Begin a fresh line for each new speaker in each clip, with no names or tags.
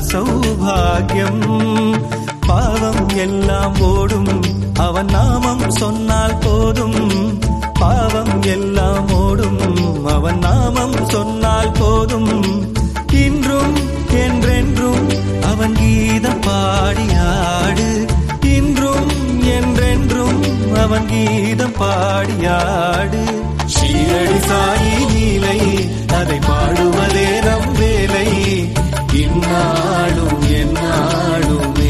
சௌபாகியம். பாவம் எல்லாம் ஓடும் அவன் நாமம் சொன்னால் போதும். பாவம் எல்லாம் ஓடும் அவன் நாமம் சொன்னால் போதும். இன்றும் என்றென்றும் அவன் கீதம் பாடியாடு. இன்றும் என்றென்றும் அவன் கீதம் பாடியாடு. ஷீரடி சாயி நீலை அதை பாடுவதே நம் வேலை. இந்நாளும் எந்நாளுமே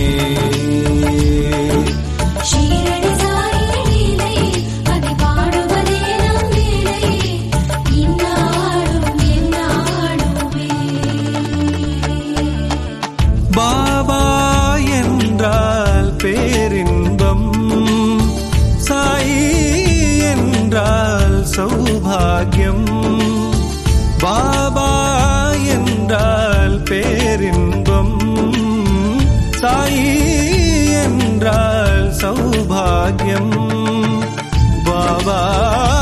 ஷீரடி சாயி நீலை அதை பாடுவதே நம் வேலை. இந்நாளும் எந்நாளுமே.
பாபா என்றால் பேரின்பம், சாயி என்றால் சௌபாகியம். பாபா என்றால் பேரின்பம், சாயி என்றால் சௌபாகியம். பாபா